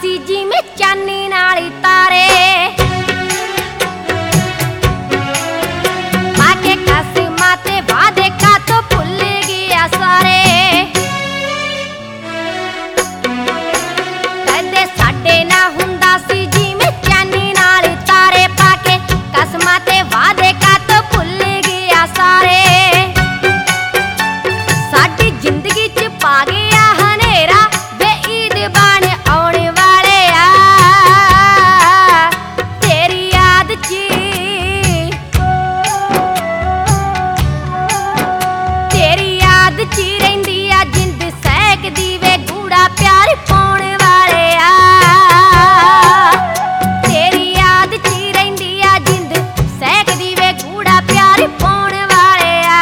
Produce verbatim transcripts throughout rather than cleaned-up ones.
सी जिवें चानी नाल तारे पाके कसमां ते वादे कातों भुल गया सारे कदे साडे ना हुंदा सी जिवें चानी नाल तारे पाके कसमां ते वादे कातों भुल गया सारे साडी जिंदगी च पा गया हनेरा वे ईद बन आने वाले आ तेरी याद च तेरी याद च रहिंदी आ जिंद सहकदी वे गूड़ा प्यार पाउण वाले आ तेरी याद च रहिंदी आ जिंद सहकदी वे गूड़ा प्यार पाउण वाले आ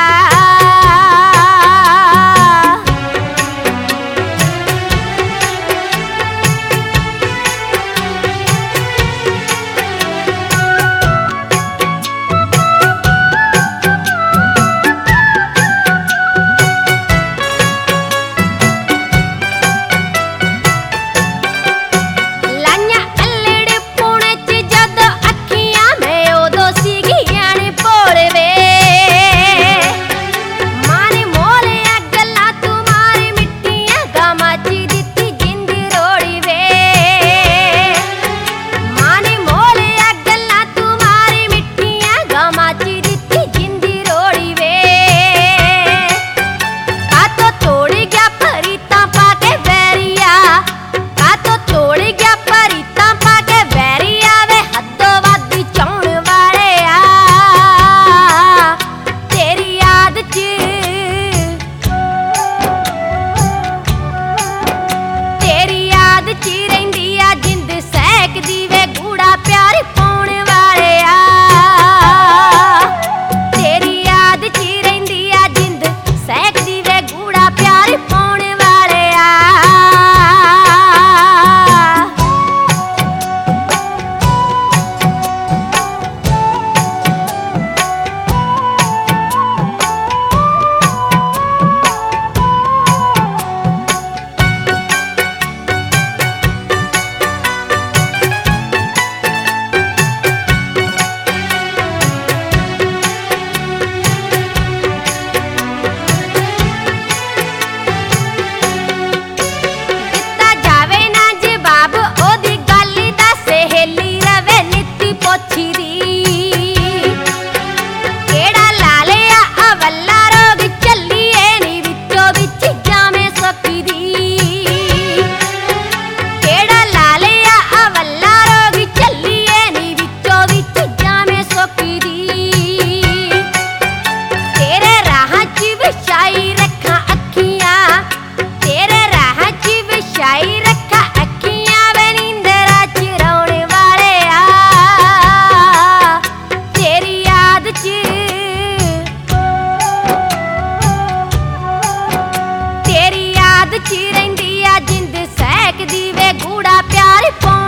च रहिंदी आ जिंद सहकदी वे गूड़ा प्यार